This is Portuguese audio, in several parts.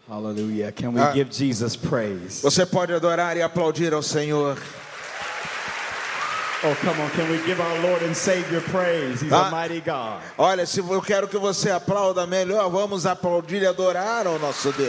Hallelujah. Can we give Jesus praise? Você pode adorar e aplaudir ao Senhor. Oh, come on. Can we give our Lord and Savior praise? He's a mighty God. Olha, se eu quero que você aplauda melhor, vamos aplaudir e adorar ao nosso Deus.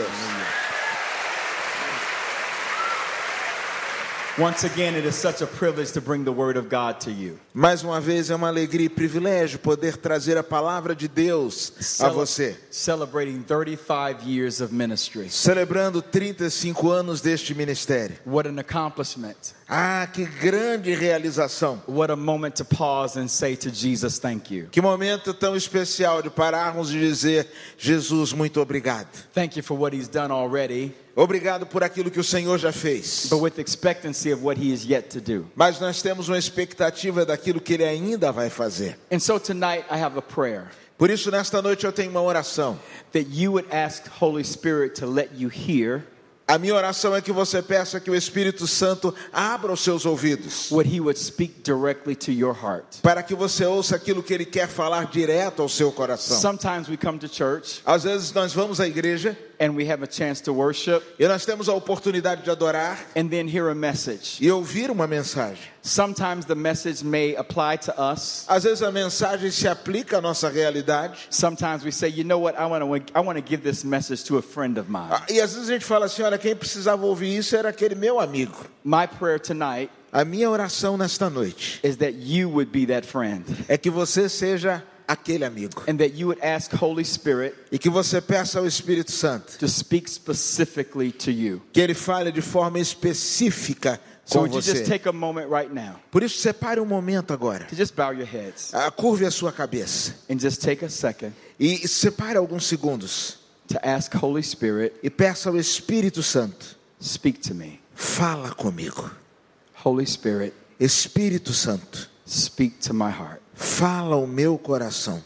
Once again, it is such a privilege to bring the word of God to you. Mais uma vez é uma alegria e privilégio poder trazer a palavra de Deus a você. Celebrating 35 years of ministry. Celebrando 35 anos deste ministério. What an accomplishment. Ah, que grande realização. What a moment to pause and say to Jesus, thank you. Que momento tão especial de pararmos e dizer, Jesus, muito obrigado. Thank you for what he's done already. Obrigado por aquilo que o Senhor já fez. But with expectancy of what he is yet to do. Mas nós temos uma expectativa daquilo que ele ainda vai fazer. And so tonight I have a prayer. Por isso nesta noite eu tenho uma oração. That you would ask Holy Spirit to let you hear. A minha oração é que você peça que o Espírito Santo abra os seus ouvidos. What he would speak directly to your heart. Para que você ouça aquilo que ele quer falar direto ao seu coração. Sometimes we come to church. Às vezes nós vamos à igreja. And we have a chance to worship. E nós temos a oportunidade de adorar. And then hear a message. E ouvir uma mensagem. Sometimes the message may apply to us. Às vezes a mensagem se aplica à nossa realidade. Sometimes we say, you know what, I want to give this message to a friend of mine. E às vezes a gente fala assim, olha, quem precisava ouvir isso era aquele meu amigo. My prayer tonight. A minha oração nesta noite. Is that you would be that friend. É que você seja aquele amigo. And that you would ask Holy Spirit. E que você peça ao Espírito Santo. To speak specifically to you. Que ele fale de forma específica com você. So just take a moment right now. Por isso separe um momento agora. To just bow your heads. Curve a sua cabeça. And just take a second. E separe alguns segundos. To ask Holy Spirit. E peça ao Espírito Santo. Speak to me. Fala comigo. Holy Spirit. Espírito Santo. Speak to my heart. Fala ao meu coração.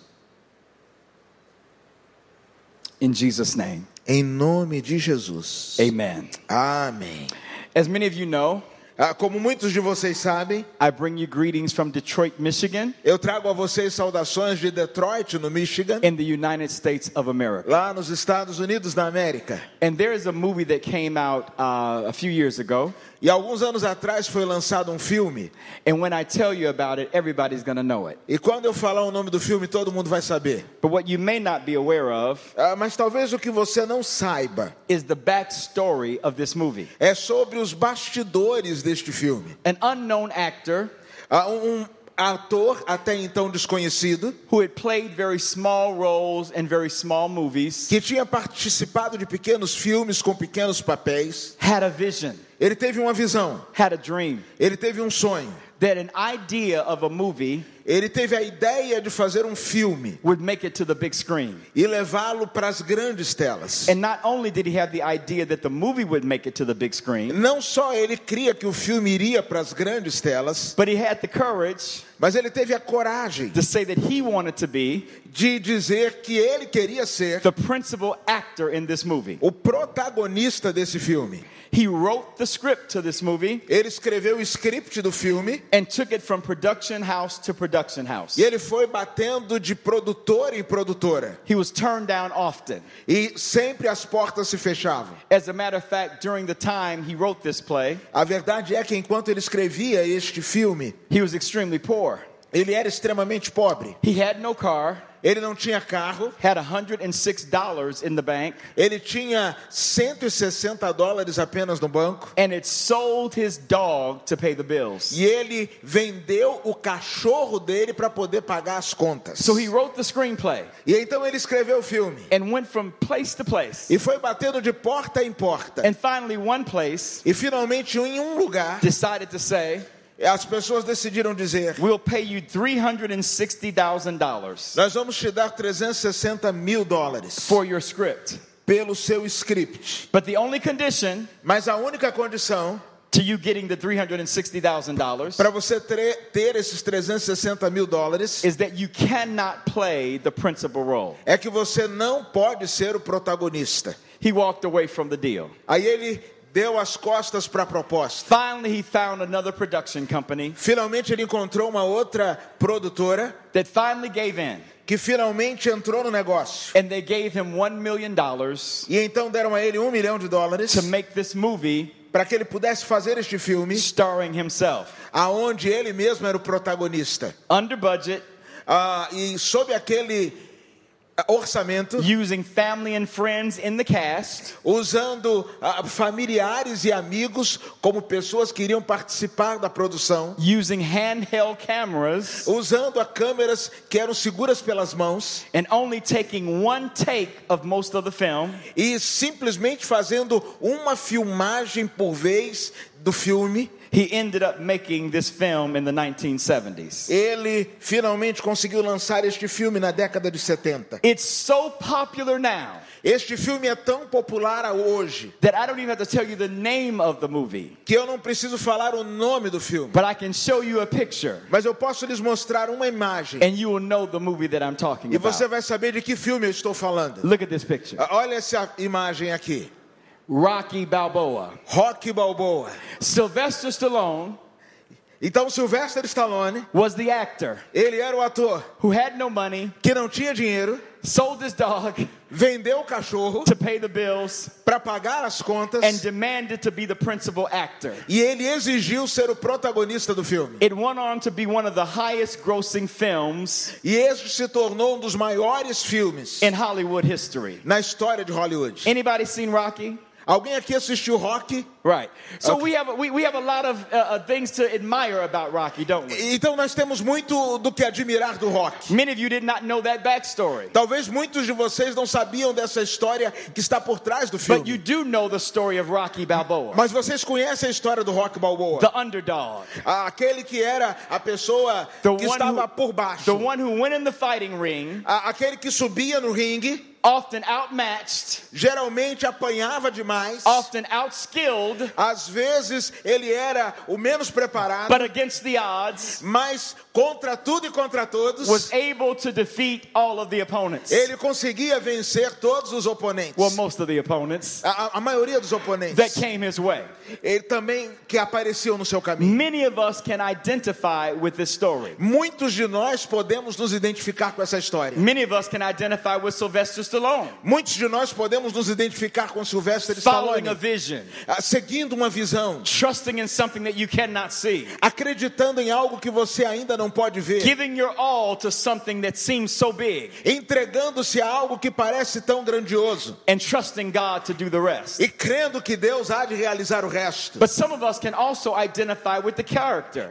In Jesus' name. Em nome de Jesus. Amen. Amém. As many of you know, como muitos de vocês sabem, I bring you greetings from Detroit, Michigan. Eu trago a vocês saudações de Detroit, no Michigan. In the United States of America. Lá nos Estados Unidos da América. And there is a movie that came out a few years ago. E alguns anos atrás foi lançado um filme. And when I tell you about it, everybody's going to know it. E quando eu falar o nome do filme, todo mundo vai saber. But what you may not be aware of, mas talvez o que você não saiba, is the backstory of this movie. É sobre os bastidores deste filme. An unknown actor, ator até então desconhecido, who had played very small roles in very small movies, que tinha participado de pequenos filmes com pequenos papéis, had a vision. Ele teve uma visão. Had a dream. Ele teve um sonho. That an idea of a movie Ele teve a ideia de fazer um filme would make it to the big screen. E levá-lo para as grandes telas. And not only did he have the idea that the movie would make it to the big screen, não só ele cria que o filme iria para as grandes telas, but he had the courage, mas ele teve a coragem to say that he wanted to be de dizer que ele queria ser the principal actor in this movie. O protagonista desse filme. He wrote the script to this movie. Ele escreveu o script do filme. And took it from production house to production house. E ele foi batendo de produtora em produtora. He was turned down often. E sempre as portas se fechavam. As a matter of fact, during the time he wrote this play, a verdade é que enquanto ele escrevia este filme, he was extremely poor. Ele era extremamente pobre. He had no car. Ele não tinha carro. Had $106 in the bank. Ele tinha $160 apenas no banco. And it sold his dog to pay the bills. E ele vendeu o cachorro dele para poder pagar as contas. So he wrote the screenplay. E então ele escreveu o filme. And went from place to place. E foi batendo de porta em porta. And finally one place. E finalmente em um lugar. Decided to say. As pessoas decidiram dizer: We'll pay you $360,000. Nós vamos te dar $360 mil for your script. Pelo seu script. But the only condition, mas a única condição, to you getting the $360,000, para você ter esses $360 mil, is that you cannot play the principal role. É que você não pode ser o protagonista. He walked away from the deal. Aí ele deu as costas para a proposta. Finally, he found another production company Finalmente ele encontrou uma outra produtora that finally gave in. que finalmente entrou no negócio. And they gave him $1 million E então deram a ele $1 milhão to make this movie para que ele pudesse fazer este filme, starring himself. aonde ele mesmo era o protagonista. Under budget, E sob aquele orçamento, using family and friends in the cast, usando familiares e amigos como pessoas que iriam participar da produção, using handheld cameras, usando câmeras que eram seguras pelas mãos and only taking one take of most of the film. e simplesmente fazendo uma filmagem por vez do filme. He ended up making this film in the 1970s. Ele finalmente conseguiu lançar este filme na década de 70. It's so popular now Este filme é tão popular hoje that I don't even have to tell you the name of the movie, que eu não preciso falar o nome do filme, but I can show you a picture mas eu posso lhes mostrar uma imagem and you will know the movie that I'm talking e você about. vai saber de que filme eu estou falando. Look at this picture. Olha essa imagem aqui. Rocky Balboa. Rocky Balboa. Sylvester Stallone Então Sylvester Stallone, was the actor ele era o ator who had no money, que não tinha dinheiro, sold his dog vendeu o cachorro to pay the bills, para pagar as contas and demanded to be the principal actor. e ele exigiu ser o protagonista do filme. It went on to be one of the highest grossing films E este se tornou dos maiores filmes in Hollywood history. na história de Hollywood. Anybody seen Rocky? Alguém aqui assistiu Rocky? Right. So Okay. we have a lot of things to admire about Rocky, don't we? Então nós temos muito do que admirar do Rocky. Many of you did not know that backstory. Talvez muitos de vocês não sabiam dessa história que está por trás do But you filme. do know the story of Rocky Balboa, Mas vocês conhecem a história do Rocky Balboa? the underdog, Aquele que era a pessoa The que one estava who- por baixo. the one who went in the fighting ring, Aquele que subia no ringue, often outmatched, geralmente apanhava demais. often outskilled, Às vezes ele era o menos preparado, but against the odds, mas contra tudo e contra todos, was able to defeat all of the opponents. ele conseguia vencer todos os oponentes. Well, most of the opponents A maioria dos that oponentes. came his way. Ele também que apareciam no seu caminho. Many of us can identify with this story. Muitos de nós podemos nos identificar com essa história. Many of us can identify with Sylvester Stallone, Muitos de nós podemos nos identificar com Sylvester following a Stallone, vision, seguindo uma visão, trusting in something that you cannot see, acreditando em algo que você ainda não pode ver, giving your all to something that seems so big, entregando-se a algo que parece tão grandioso and trusting God to do the rest. e crendo que Deus há de realizar o resto. But some of us can also identify with the character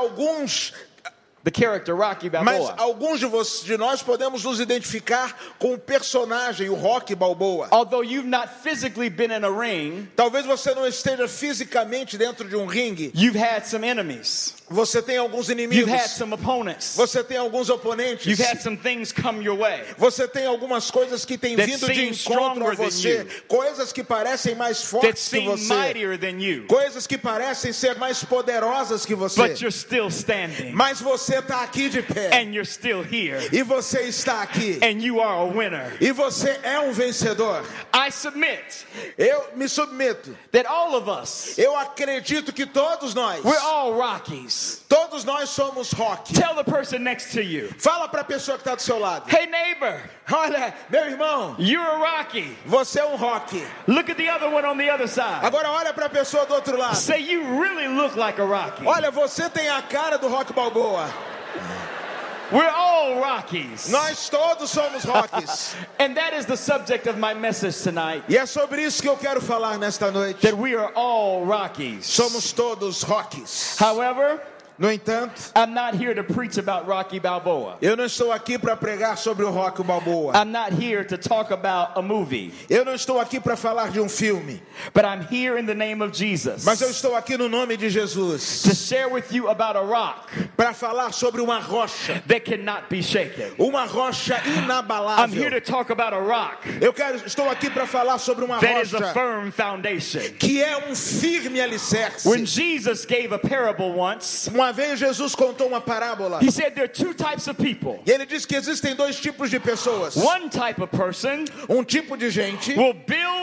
Rocky Mas Balboa. alguns de nós podemos nos identificar com o personagem, o Rocky Balboa. Although you've not physically been in a ring, Talvez você não esteja fisicamente dentro de um ringue. you've had some enemies. Você tem alguns You've inimigos. had some opponents. Você tem alguns oponentes. You've had some things come your way. Você tem algumas coisas que têm That vindo de seem encontro a stronger than você. you. Coisas que parecem mais That fortes que seem você. mightier than you. Coisas que parecem ser mais poderosas que você. But you're still standing. Mas você está aqui de pé. And you're still here. E você está aqui. And you are a winner. E você é um vencedor. I submit Eu me submeto. that all of us, Eu acredito que todos nós, we're all Rockies. todos nós somos Rocky. Tell the person next to you, Fala para a pessoa que está do seu lado. hey neighbor, Olha, meu irmão, you're a Rocky. você é um Rocky. Look at the other one on the other side. Agora olha para a pessoa do outro lado. Say you really look like a Rocky. Olha, você tem a cara do Rocky Balboa. We're all Rockies. Nós todos somos Rockies. And that is the subject of my message tonight. E é sobre isso que eu quero falar nesta noite. That we are all Rockies. Somos todos Rockies. However, No entanto, I'm not here to preach about Rocky Balboa. eu não estou aqui para pregar sobre o Rocky Balboa. I'm not here to talk about a movie. Eu não estou aqui para falar de um filme. But I'm here in the name of Jesus Mas eu estou aqui no nome de Jesus to share with you about a rock para falar sobre uma rocha. that cannot be shaken. Uma rocha I'm here inabalável. to talk about a rock Estou aqui para falar sobre uma that is a rocha firm foundation. que é um firme alicerce. When Jesus gave a parable once, Uma vez Jesus contou uma parábola. he said there are two types of people. E ele disse que existem dois tipos de pessoas. One type of person Um tipo de gente will build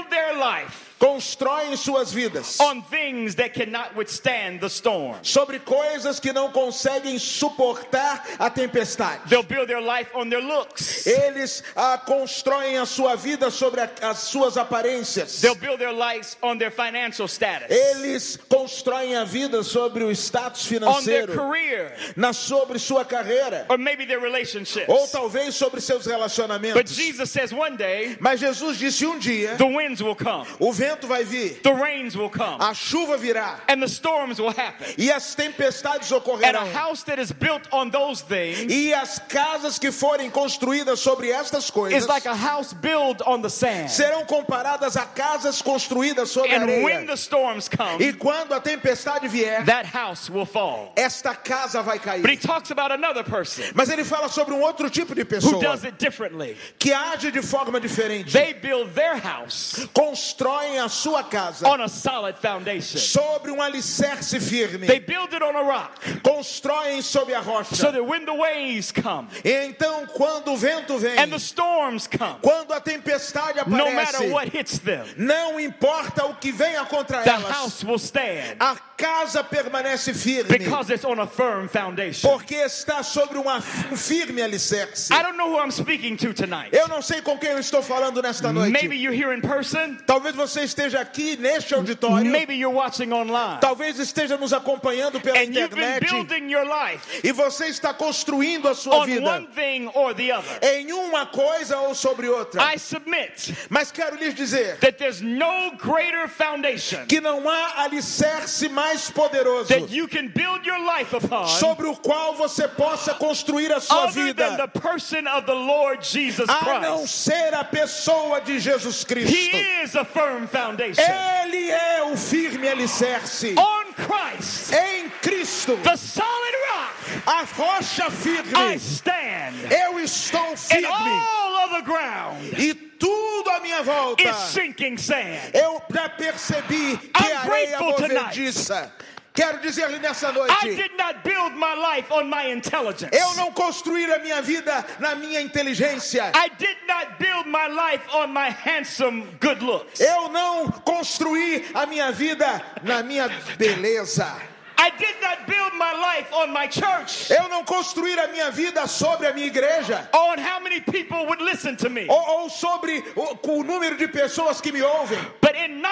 build their life constroem suas vidas on things that cannot withstand the storm. sobre coisas que não conseguem suportar a tempestade. They'll build their life on their looks. Eles constroem a sua vida sobre as suas aparências. They'll build their lives on their financial status. Eles constroem a vida sobre o status On their financeiro, career. sobre sua carreira, Or maybe their relationships. ou talvez sobre seus But relacionamentos. Jesus says one day, Mas Jesus disse um dia, the winds will come. o vento vai vir, The rains will come. a chuva virá And the storms will happen. e as tempestades And ocorrerão. a house that is built on those things E as casas que forem construídas sobre estas coisas is like a house built on the sand. serão comparadas a casas construídas sobre a And when areia. the storms come, E quando a tempestade vier, that house will fall. esta casa vai cair. But he talks about another person Mas ele fala sobre um outro tipo de who pessoa does it differently. que age de forma diferente. They build their house Constroem a sua casa on a solid foundation. sobre alicerce firme. They build it on a rock. Constroem sobre a rocha. So that when the waves come E então, quando o vento vem, and the storms come, quando a tempestade no matter aparece, what hits them, não importa o que venha contra the elas, house will stand a casa permanece firme, because it's on a firm foundation. porque está sobre um firme alicerce. I don't know who I'm speaking to tonight. Eu não sei com quem eu estou falando nesta noite. Maybe you're here in person. Talvez você esteja aqui neste auditório. Maybe you're watching online. Talvez esteja nos acompanhando pela And you've been internet. building your life E você está construindo a sua on vida one thing or the other. em uma coisa ou sobre outra. I submit Mas quero lhes dizer that there's no greater foundation que não há alicerce mais poderoso that you can build your life upon sobre o qual você possa construir a sua other than the vida, person of the Lord Jesus a não Christ. ser a pessoa de Jesus He Cristo. is a firm foundation. Ele é o firme alicerce. On Christ, Em Cristo, the solid rock, a rocha I firme. stand. Eu estou And firme all of the ground e tudo à minha volta. is sinking sand. Eu já percebi que I'm a areia grateful tonight. movediça. Quero dizer-lhe nessa I noite, did not build my life on my intelligence. eu não construí a minha vida na minha inteligência. I did not build my life on my handsome good looks. Eu não construí a minha vida na minha beleza. I did not build my life on my church, Eu não construí a minha vida sobre a minha igreja. on how many people would listen to me. Ou sobre o número de pessoas que me ouvem. But in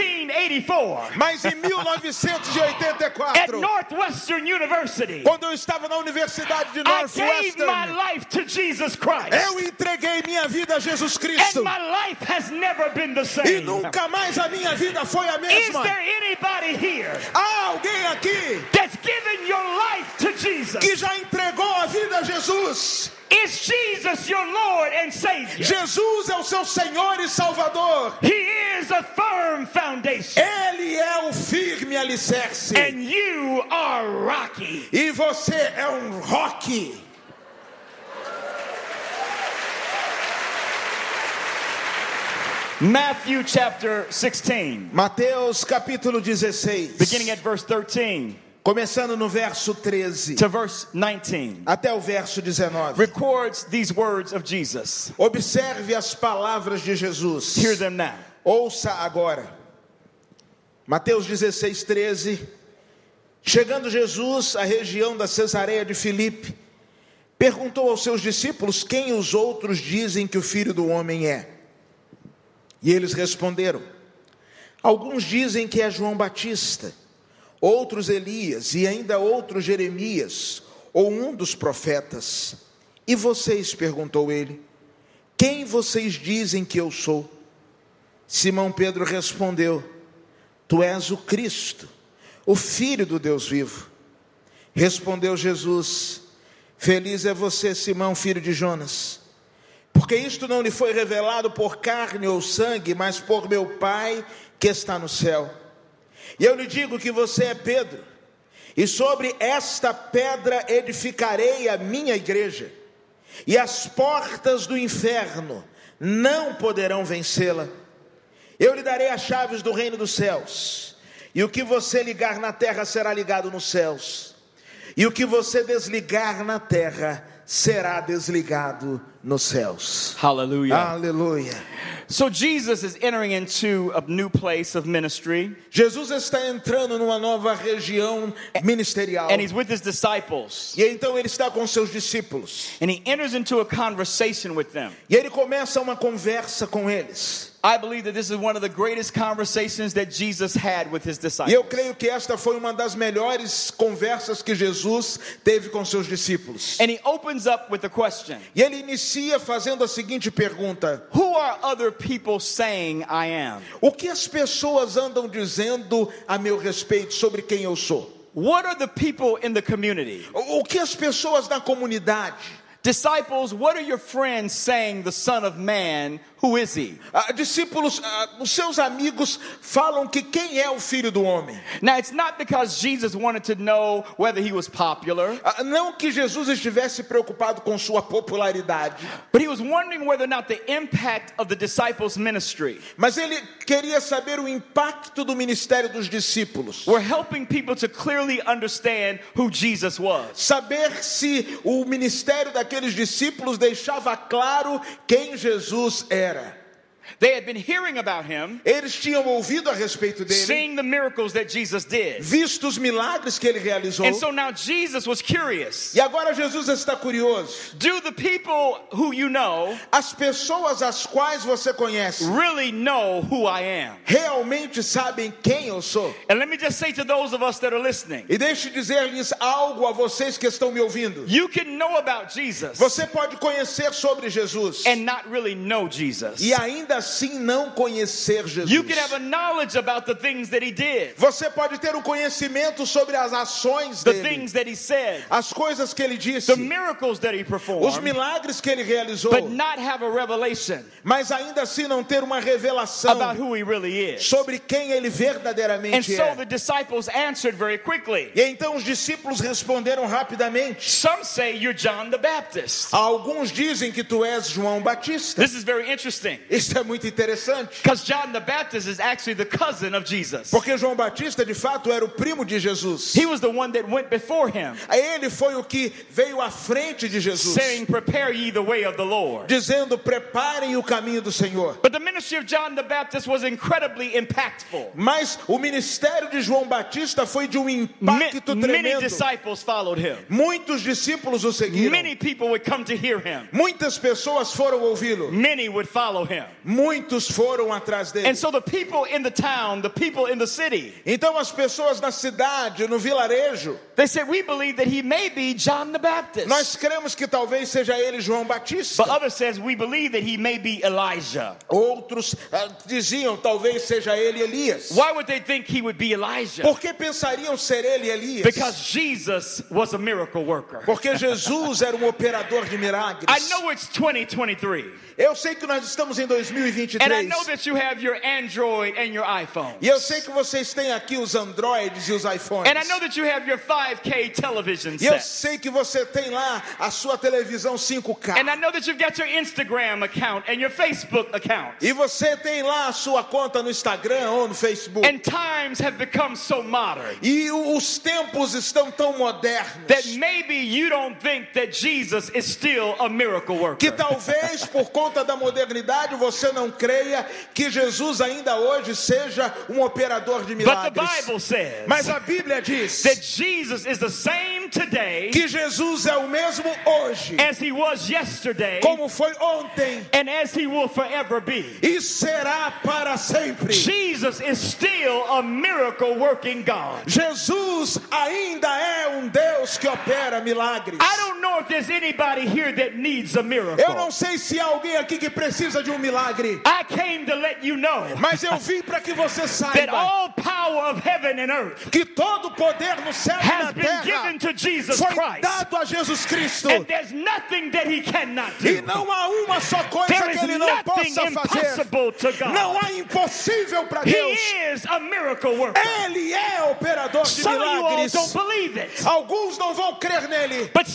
1984, Mas em at 1984, Northwestern University, quando eu estava na Universidade de I gave my Northwestern, life to Jesus Christ. eu entreguei minha vida a Jesus Cristo. And my life has never been the E same. nunca mais a minha vida foi a Is mesma. there anybody here Há alguém aqui that's given your life to Jesus? que já entregou a vida a Jesus? Is Jesus your Lord and Savior? Jesus é o seu Senhor e Salvador. He is a firm foundation. Ele é o firme alicerce. And you are rocky. E você é um roque. Matthew chapter 16, Mateus capítulo 16. beginning at verse 13 Começando no verso 13 to verse 19, até o verso 19. records these words of Jesus. Observe as palavras de Jesus. Hear them now. Ouça agora. Mateus 16, 13. Chegando Jesus à região da Cesareia de Filipe, perguntou aos seus discípulos quem os outros dizem que o Filho do Homem é. E eles responderam: alguns dizem que é João Batista, outros Elias e ainda outros Jeremias ou um dos profetas. E vocês, perguntou ele, quem vocês dizem que eu sou? Simão Pedro respondeu: tu és o Cristo, o Filho do Deus vivo. Respondeu Jesus: feliz é você, Simão, filho de Jonas, porque isto não lhe foi revelado por carne ou sangue, mas por meu Pai que está no céu. E eu lhe digo que você é Pedro, e sobre esta pedra edificarei a minha igreja, e as portas do inferno não poderão vencê-la. Eu lhe darei as chaves do reino dos céus, e o que você ligar na terra será ligado nos céus, e o que você desligar na terra será desligado nos céus. Hallelujah. Aleluia. So Jesus is entering into a new place of ministry. Jesus está entrando numa nova região ministerial. And he's with his disciples. E então ele está com seus discípulos. And he enters into a conversation with them. E ele começa uma conversa com eles. I believe that this is one of the greatest conversations that Jesus had with his disciples. E eu creio que esta foi uma das melhores conversas que Jesus teve com seus discípulos. And he opens up with a question. E ele inicia fazendo a seguinte pergunta: Who are other people saying I am? o que as pessoas andam dizendo a meu respeito sobre quem eu sou? What are the people in the community? O que as pessoas da comunidade? Disciples, what are your friends saying the Son of Man, who is he? Discípulos, os seus amigos falam que quem é o Filho do Homem? Now, it's not because Jesus wanted to know whether he was popular, Não que Jesus estivesse preocupado com sua popularidade, but he was wondering whether or not the impact of the disciples' ministry mas ele queria saber o impacto do ministério dos discípulos. were helping people to clearly understand who Jesus was. Saber se o ministério daqueles discípulos deixava claro quem Jesus era. They had been hearing about him, Eles tinham ouvido a respeito dele, seeing the miracles that Jesus did. visto os milagres que ele realizou. And so now Jesus was curious. E agora Jesus está curioso. Do the people who you know As pessoas as quais você conhece really know who I am? realmente sabem quem eu sou? And let me just say to those of us that are listening, E deixe dizer-lhes algo a vocês que estão me ouvindo. you can know about Jesus Você pode conhecer sobre Jesus and not really know Jesus. e ainda assim não conhecer Jesus. You can have a knowledge about the things that he did, Você pode ter um conhecimento sobre as ações the dele, things that he said, as coisas que ele disse, the miracles that he os performed, milagres que ele realizou, but not have a revelation mas ainda assim não ter uma revelação about who he really is. sobre quem ele And verdadeiramente so é. the disciples answered very quickly. E então os discípulos responderam rapidamente. Some say you're John the Baptist. Alguns dizem que tu és João Batista. This is very interesting Isso é muito interessante, because John the Baptist is actually the cousin of Jesus. porque João Batista de fato era o primo de Jesus. He was the one that went before him, Ele foi o que veio à frente de Jesus, saying, "Prepare ye the way of the Lord." dizendo: preparem o caminho do Senhor. But the ministry of John the Baptist was incredibly impactful. Mas o ministério de João Batista foi de um impacto Many tremendo. disciples followed him. Muitos discípulos o seguiram. Many people would come to hear him. Muitas pessoas foram ouvi-lo. Many would follow him. Muitos foram atrás dele. And so the people in the town, the people in the city, Então as pessoas na cidade, no vilarejo, they said, "We believe that he may be John the Baptist." nós cremos que talvez seja ele João Batista. But others says, "We believe that he may be Elijah." Outros diziam talvez seja ele Elias. Why would they think he would be Elijah? Por que pensariam ser ele Elias? Because Jesus was a miracle worker. Porque Jesus era um operador de milagres. I know it's 2023. Eu sei que nós estamos em 2023. And I know that you have your Android and your iPhone. E eu sei que vocês têm aqui os Androids e os iPhones. And I know that you have your 5K television E eu set. sei que você tem lá a sua televisão 5K. And I know that you've got your Instagram account and your Facebook account. E você tem lá a sua conta no Instagram ou no Facebook. And times have become so modern E os tempos estão tão modernos that maybe you don't think that Jesus is still a miracle que worker. talvez por conta da modernidade você não creia que Jesus ainda hoje seja um operador de But the milagres. Bible says Mas a Bíblia diz that Jesus is the same today que Jesus é o mesmo hoje, as he was yesterday como foi ontem and as he will forever be. e será para sempre. Jesus is still a miracle working God. Jesus ainda é um Deus que opera milagres. I don't know if there's anybody here that needs a Eu miracle. não sei se há alguém aqui que precisa de um milagre, I came to let you know mas eu vim para que você that saiba all power of heaven and earth que todo poder no céu e na has been terra given to Jesus foi Christ. dado a Jesus Cristo. And there's nothing that he cannot E do. não há uma só coisa There que is ele não nothing possa fazer. impossible to God. Não há impossível para He Deus. is a miracle worker. Ele é operador de Some of you all milagres. don't believe it. Alguns não vão crer nele. But several years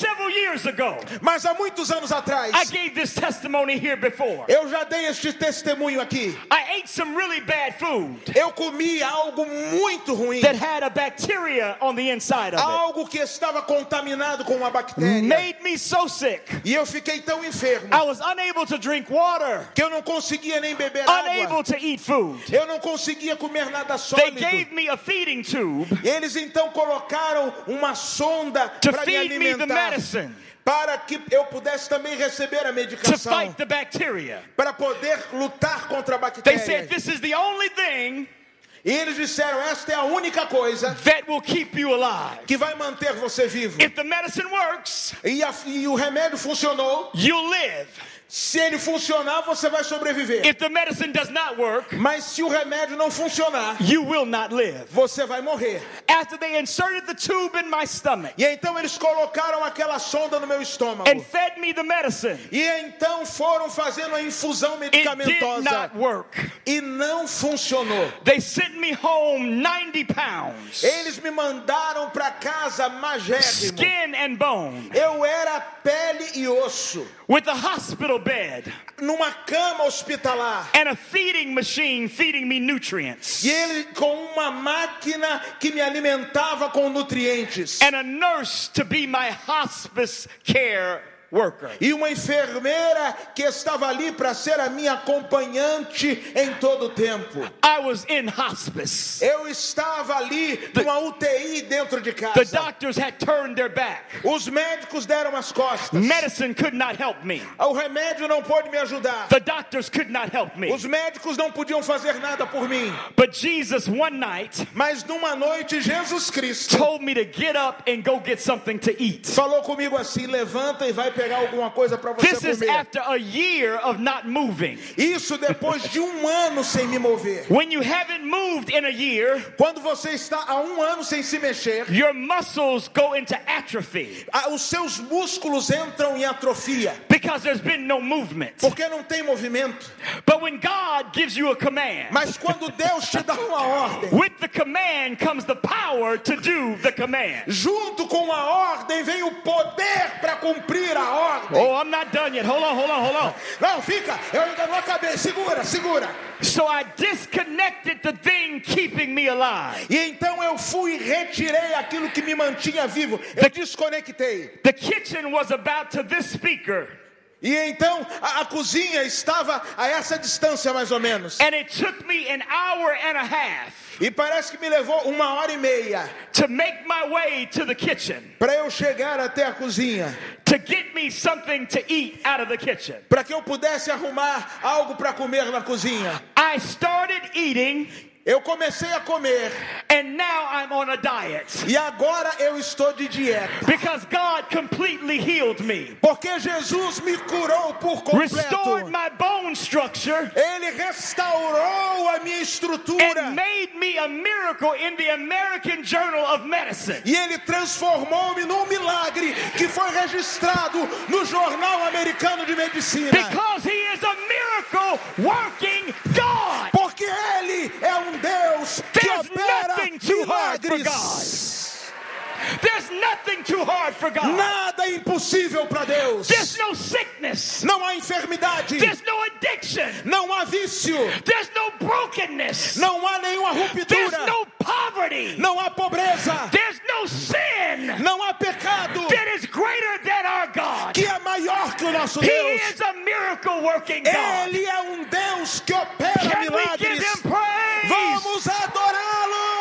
years ago, Mas há muitos anos atrás, I gave this testimony here before. eu já dei este testemunho aqui. I ate some really bad food Eu comi algo muito ruim. that had a bacteria on the inside of it. Algo que estava contaminado com uma bactéria. Made me so sick. E eu fiquei tão enfermo I was unable to drink water, que eu não conseguia nem beber unable água. to eat food. Eu não conseguia comer nada They sólido. gave me a feeding tube Eles então colocaram uma sonda to para me feed me the alimentar, medicine para que eu pudesse também receber a to medicação, fight the bacteria. para poder lutar contra a They bactéria. said this is the only thing E eles disseram, esta é a única coisa that will keep you alive. que vai manter você vivo. If the medicine works, E o remédio funcionou. you'll live. Se ele funcionar, você vai sobreviver. If the medicine does not work, Mas se o remédio não funcionar, you will not live. você vai morrer. After they inserted the tube in my stomach E então eles colocaram aquela sonda no meu estômago. and fed me the medicine, E então foram fazendo a infusão it did medicamentosa. not work. E não funcionou. They sent me home 90 pounds, Eles me mandaram para casa magérrimo. skin and bone, Eu era pele e osso, with a hospital bed numa cama hospitalar. and a feeding machine feeding me nutrients, E ele com uma máquina que me alimentava com nutrientes. and a nurse to be my hospice care worker. E uma enfermeira que estava ali para ser a minha acompanhante em todo o tempo. I was in hospice. Eu estava ali numa UTI dentro de The casa. doctors had turned their back. Os médicos deram as costas. Medicine could not help me. O remédio não pôde me ajudar. The doctors could not help me. Os médicos não podiam fazer nada por mim. But Jesus one night Mas numa noite, Jesus Cristo told me to get up and go get something to eat. falou comigo assim: levanta e vai pegar alguma coisa para você This is comer. after a year of not moving. Isso depois de um ano sem me mover. When you haven't moved in a year, Quando você está há um ano sem se mexer, your muscles go into atrophy os seus músculos entram em atrofia, because there's been no movement. porque não tem movimento. But when God gives you a command, Mas quando Deus te dá uma ordem, with the command comes the power to do the command. junto com a ordem vem o poder para cumprir a ordem. Oh, I'm not done yet. Hold on. Não, fica, eu ainda não acabei. Segura. So I disconnected the thing keeping me alive. E então eu fui e retirei aquilo que me mantinha vivo. Eu desconectei. The kitchen was about to this speaker, E então a cozinha estava a essa distância mais ou menos. and it took me an hour and a half E parece que me levou 1h30 to make my way to the kitchen, para eu chegar até a cozinha, to get me something to eat out of the kitchen. para que eu pudesse arrumar algo para comer na cozinha. I started eating, Eu comecei a comer and now I'm on a diet e agora eu estou de dieta. because God completely healed me, Porque Jesus me curou por restored completo. my bone structure, Ele restaurou a minha estrutura. and made me a miracle in the American Journal of Medicine. E Ele transformou-me num milagre que foi registrado no Jornal Americano de Medicina. Because he is a miracle working God. Porque Ele é um Deus que There's opera nothing too hard for milagres. There's nothing too hard for God. Nada é impossível para Deus. There's no sickness. Não há enfermidade. There's no addiction. Não há vício. There's no brokenness. Não há nenhuma There's ruptura. no poverty. Não há pobreza. There's no sin Não há pecado that is greater than our God. que é maior que o nosso He Deus. is a miracle working God. Ele é um Deus que opera Can we give milagres. him praise? Vamos adorá-lo!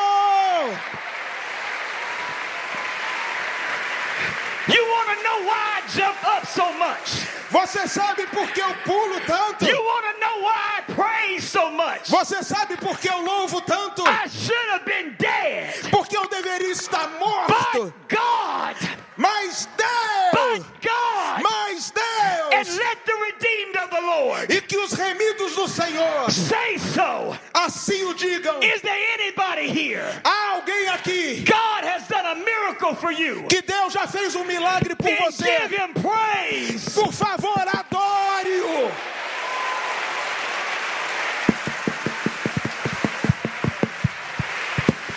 You want to know why I jump up so much? Você sabe por que eu pulo tanto? You want to know why I praise so much? Você sabe por que eu louvo tanto? I should have been dead. Porque eu deveria estar morto. But God, Mas but Deus! God, Mas and Deus! let the redeemed of the Lord E que os remidos do Senhor say so. assim o digam. Is there anybody here? Há alguém aqui God has done a miracle for you. que Deus já fez um milagre por Then give você. him praise. Por favor, adore-o.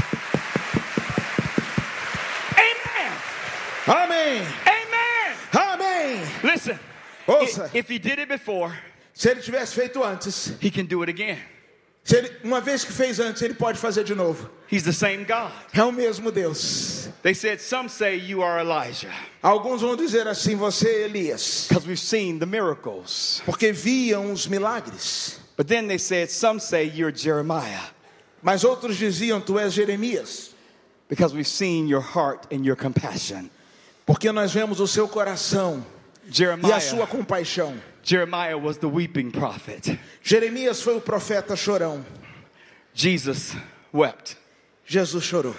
Amen. Amém. Amen. Ouça, If he did it before, se ele tivesse feito antes, he can do it again. se ele, uma vez que fez antes, ele pode fazer de novo. He's the same God. É o mesmo Deus. They said, some say you are Elijah, Alguns vão dizer assim, você é Elias, Because we've seen the miracles. porque viam os milagres. But then they said, some say you're Jeremiah. Mas outros diziam, tu és Jeremias, Because we've seen your heart and your compassion. porque nós vemos o seu coração e a sua compaixão. Jeremiah was the weeping prophet. Jeremias foi o profeta chorão. Jesus wept. Jesus chorou.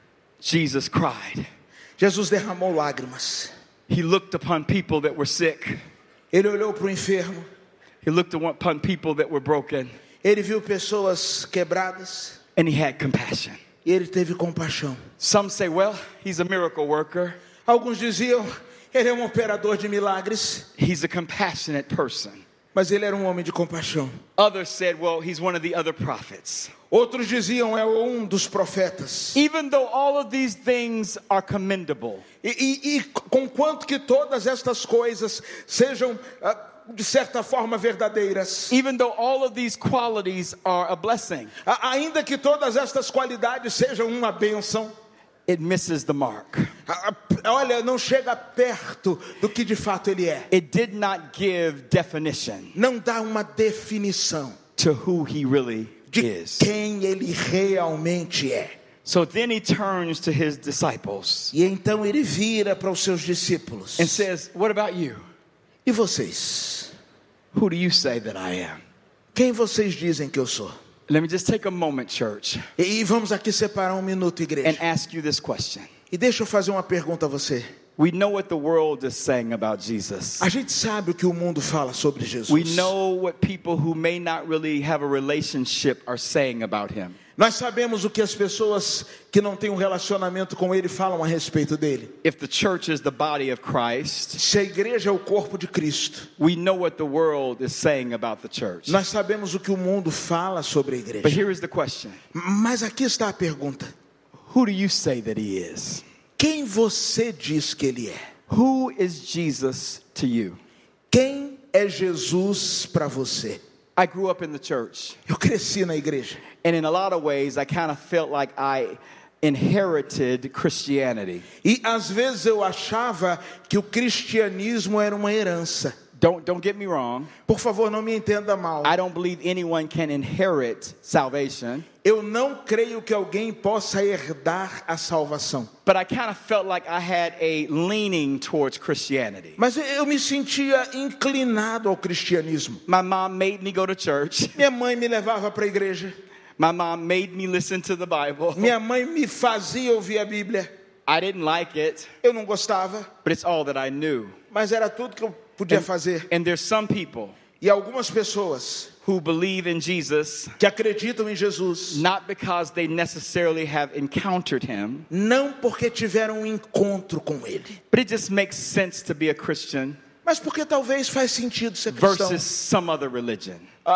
Jesus cried. Jesus derramou lágrimas. He looked upon people that were sick. Ele olhou para o enfermo. He looked upon people that were broken. Ele viu pessoas quebradas. And he had compassion. E ele teve compaixão. Some say, well, he's a miracle worker. Alguns diziam, ele é um operador de milagres. He's a compassionate person. Mas ele era um homem de compaixão. Others said, well, he's one of the other prophets. Outros diziam, é um dos profetas. Even though all of these things are commendable, E conquanto que todas estas coisas sejam, de certa forma, verdadeiras. even though all of these qualities are a blessing, Ainda que todas estas qualidades sejam uma bênção. it misses the mark. Olha, não chega perto do que de fato ele é. It did not give definition Não dá uma definição to who he really de is. quem ele realmente é. So then he turns to his disciples E então ele vira para os seus discípulos. and says, what about you? E vocês? Who do you say that I am? Quem vocês dizem que eu sou? Let me just take a moment, church, E vamos aqui separar um minuto, and igreja. ask you this question. E deixa eu fazer uma pergunta a você. We know what the world is saying about Jesus. A gente sabe o que o mundo fala sobre Jesus. We know what people who may not really have a relationship are saying about him. Nós sabemos o que as pessoas que não têm um relacionamento com ele falam a respeito dele. If the church is the body of Christ, Se a igreja é o corpo de Cristo, we know what the world is saying about the church. nós sabemos o que o mundo fala sobre a But igreja. here is the question. Mas aqui está a pergunta. Who do you say that he is? Quem você diz que ele é? Who is Jesus to you? Quem é Jesus para você? I grew up in the church, Eu cresci na igreja. and in a lot of ways I kind of felt like I inherited Christianity. E às vezes eu achava que o cristianismo era uma herança. Don't get me wrong. Por favor, não me entenda mal. I don't believe anyone can inherit salvation, Eu não creio que alguém possa herdar a salvação. but I kind of felt like I had a leaning towards Christianity. Mas eu me sentia inclinado ao cristianismo. My mom made me go to church. Minha mãe me levava para a igreja. My mom made me listen to the Bible. Minha mãe me fazia ouvir a Bíblia. I didn't like it, Eu não gostava, but it's all that I knew. mas era tudo que eu podia fazer. And there's some people E algumas pessoas who believe in Jesus que acreditam em Jesus, not because they necessarily have encountered him, não porque tiveram um encontro com ele, but it just makes sense to be a Christian mas porque talvez faz sentido ser cristão. versus some other religion.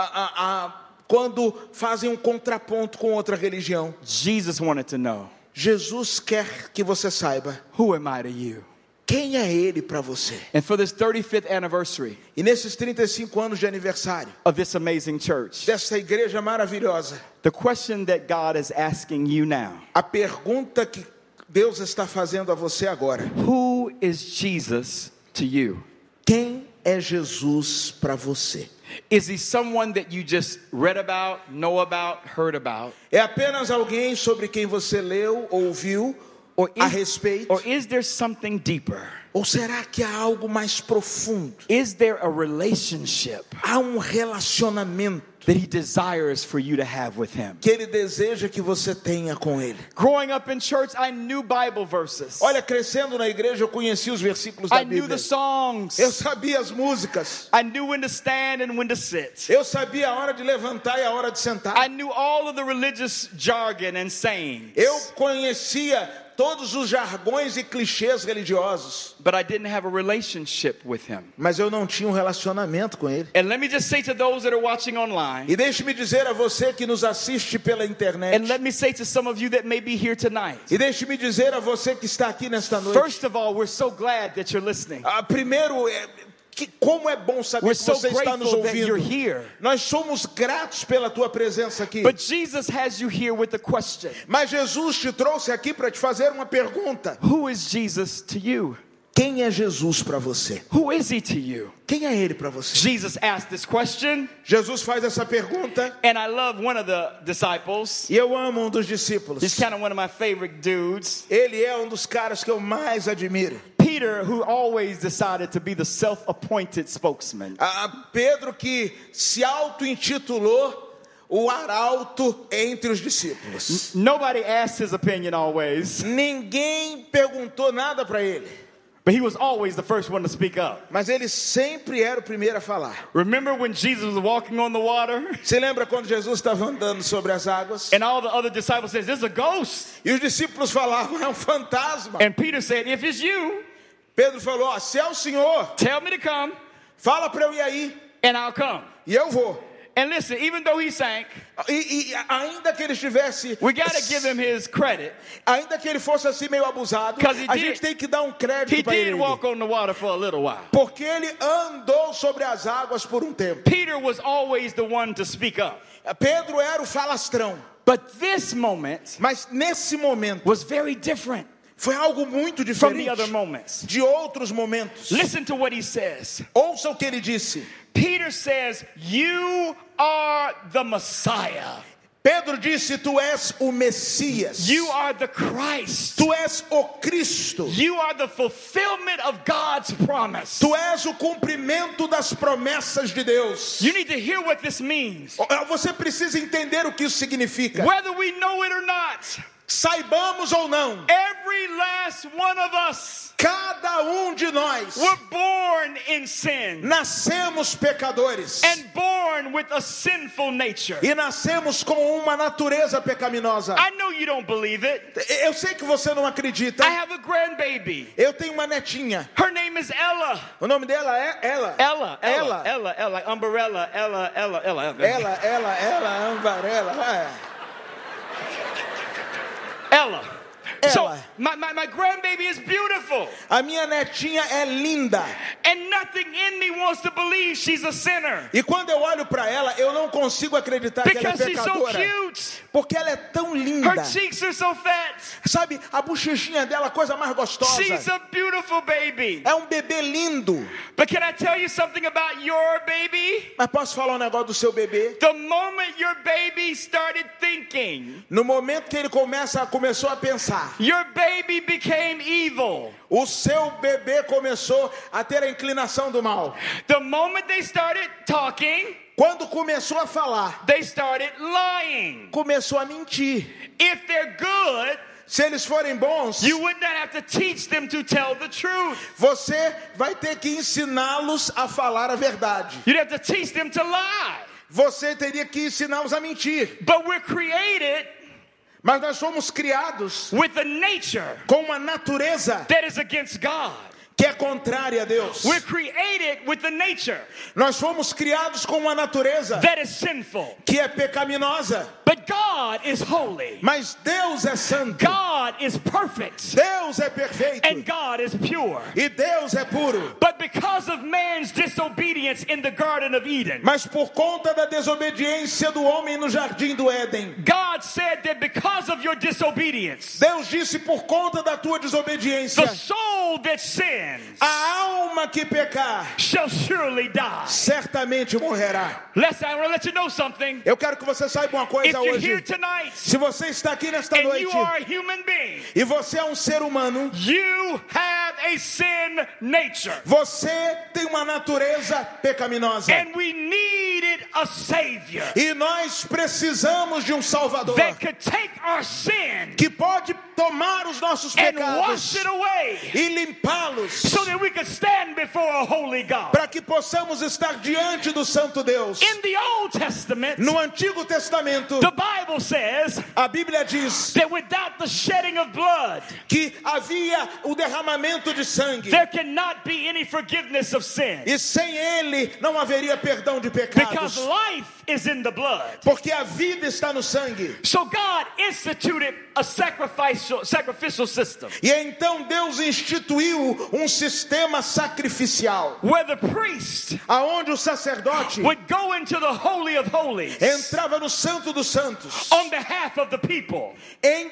Quando fazem um contraponto com outra religião. Jesus wanted to know, Jesus quer que você saiba who am I to you? quem é ele para você. And for this 35th anniversary E nesses 35 anos de aniversário of this amazing church, dessa igreja maravilhosa, the question that God is asking you now, a pergunta que Deus está fazendo a você agora: who is Jesus to you? quem é Jesus para você? Is he someone that you just read about, know about, heard about? É apenas alguém sobre quem você leu, ouviu a respeito? Or is there something deeper? Ou será que há algo mais profundo? Is there a relationship Há um relacionamento that he desires for you to have with him? que ele deseja que você tenha com ele. Growing up in church, I knew Bible verses. Olha, crescendo na igreja eu conheci os versículos da I knew Bíblia. the songs. Eu sabia as músicas. I knew when to stand and when to sit. Eu sabia a hora de levantar e a hora de sentar. I knew all of the religious jargon and sayings. Eu conhecia todos os jargões e clichês religiosos, But I didn't have a relationship with him. mas eu não tinha um relacionamento com ele. And let me just say to those that are watching online, E deixe-me dizer a você que nos assiste pela internet, and let me say to some of you that may be here tonight, e deixe-me dizer a você que está aqui nesta noite, first of all, we're so glad that you're listening. primeiro, Como é bom saber We're que so você está nos grateful that ouvindo. you're here. Nós somos gratos pela tua presença aqui. But Jesus has you here with a question. Mas Jesus te trouxe aqui para te fazer uma pergunta. Who is Jesus to you? Quem é Jesus para você? Who is he to you? Quem é ele para você? Jesus asked this question, Jesus faz essa pergunta and I love one of the disciples. e eu amo um dos discípulos. He's kind of one of my favorite dudes. Ele é um dos caras que eu mais admiro. Peter, who always decided to be the self-appointed spokesman. Pedro, que se auto-intitulou o arauto entre os discípulos. Nobody asked his opinion always, Ninguém perguntou nada para ele, but he was always the first one to speak up. mas ele sempre era o primeiro a falar. Remember when Jesus was walking on the water, Você lembra quando Jesus estava andando sobre as águas? and all the other disciples said, "This is a ghost." E os discípulos falavam, é um fantasma. And Peter said, "If it's you, Pedro falou, ó, se é o Senhor, tell me to come, fala para eu ir aí, and I'll come." e eu vou. And listen, even though he sank, E ainda que ele estivesse, we got to give him his credit. ainda que ele fosse assim meio abusado, 'Cause he a did- gente tem que dar um He crédito para did ele. walk on the water for a little while. Porque ele andou sobre as águas por um tempo. Peter was always the one to speak up. Pedro era o falastrão. But this moment Mas nesse momento, was very different foi algo muito from the other diferente moments. de outros momentos. Listen to what he says. Ouça o que ele disse. Peter says, "You are the Messiah. Pedro disse, tu és o Messias. You are the Christ. Tu és o Cristo. You are the fulfillment of God's promise." Tu és o cumprimento das promessas de Deus. You need to hear what this means. Você precisa entender o que isso significa. Whether we know it or not, Saibamos ou não, every last one of us cada de nós were born in sin nascemos pecadores. and born with a sinful nature. E nascemos com uma natureza pecaminosa. I know you don't believe it. Eu sei que você não acredita. I have a grandbaby. Eu tenho uma netinha. Her name is Ella. O nome dela é Ela. Ella, like umbrella, Ella. Ela, Ambarella. Ella. So Ella. my grandbaby is beautiful, A minha netinha é linda. and nothing in me wants to believe she's a sinner E quando eu olho para ela, eu não consigo acreditar que ela é because she's so pecadora. cute. Porque ela é tão linda. Her cheeks are so fat. Sabe, a bochechinha dela, a coisa mais gostosa. She's a beautiful baby. É um bebê lindo. But can I tell you something about your baby? Mas posso falar um negócio do seu bebê? The moment your baby started thinking, No momento que ele começou a pensar, your baby became evil. o seu bebê começou a ter a inclinação do mal. The moment they started talking, Quando começou a falar, they started lying. começou a mentir. If they're good, Se eles forem bons, you would not have to teach them to tell the truth. você vai ter que ensiná-los a falar a verdade. You'd have to teach them to lie. Você teria que ensiná-los a mentir. But we're created Mas nós fomos criados with a nature com uma natureza that is against God. que é contrária a Deus. We're created with a nature Nós fomos criados com uma natureza that is sinful. que é pecaminosa. But God is holy. Mas Deus é santo. God is perfect. Deus é perfeito. And God is pure. E Deus é puro. But because of man's disobedience in the Garden of Eden, Mas por conta da desobediência do homem no jardim do Éden, God said that because of your disobedience, Deus disse, por conta da tua desobediência, the soul that sins a alma que pecar shall surely die. certamente morrerá. I want to let you know something. Eu quero que você saiba uma If coisa you're here hoje. tonight Se você está aqui nesta and noite you are a human being, e você é um ser humano, you have a sin nature. você tem uma natureza pecaminosa. And we needed a Savior E nós precisamos de um Salvador that could take our sin que pode tomar os nossos and wash pecados it away e limpá-los, so that we could stand before a holy God. para que possamos estar diante do Santo Deus. In the Old Testament, No Antigo Testamento, the Bible says a Bíblia diz that without the shedding of blood, que havia o derramamento de sangue, there cannot be any forgiveness of sin. e sem ele não haveria perdão de Because pecados, life is in the blood. Porque a vida está no sangue. So God instituted a sacrificial system E então Deus instituiu um sistema sacrificial, where the priest aonde o sacerdote would go into the Holy of Holies entrava no Santo dos Santos on behalf of the people em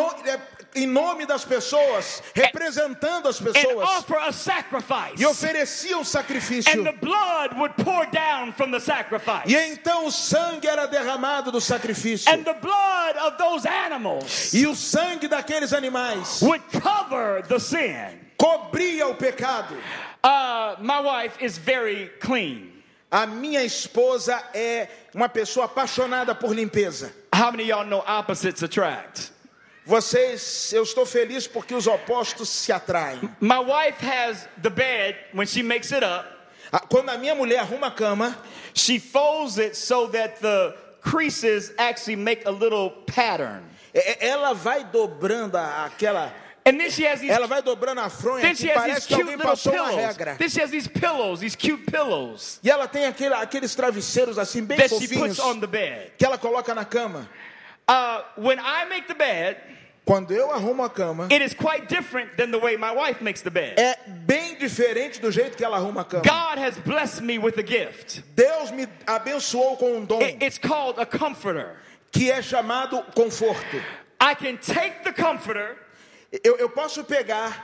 nome das pessoas, representando as and pessoas, offer a sacrifice. e oferecia um sacrifício. And the blood would pour down from the sacrifice. E então o sangue era derramado do sacrifício. And the blood of those animals E o sangue daqueles animais would cover the sin. cobria o pecado. My wife is very clean. A minha esposa é uma pessoa apaixonada por limpeza. How many of y'all know opposites attract? Vocês, eu estou feliz porque os opostos se atraem. My wife has the bed, when she makes it up, Quando a minha mulher arruma a cama, she folds it so that the creases actually make a little pattern. ela vai dobrando aquela... And then she has these, Ela vai dobrando a fronha then she que has these parece que cute alguém little passou uma pillows. regra. Then she has these pillows, these cute pillows E ela tem aqueles travesseiros assim bem that she fofinhos puts on the bed. que ela coloca na cama. When I make the bed, Quando eu arrumo a cama, it is quite different than the way my wife makes the bed. é bem diferente do jeito que ela arruma a cama. God has blessed me with a gift. Deus me abençoou com um dom It's called a comforter. que é chamado conforto. I can take the comforter Eu posso pegar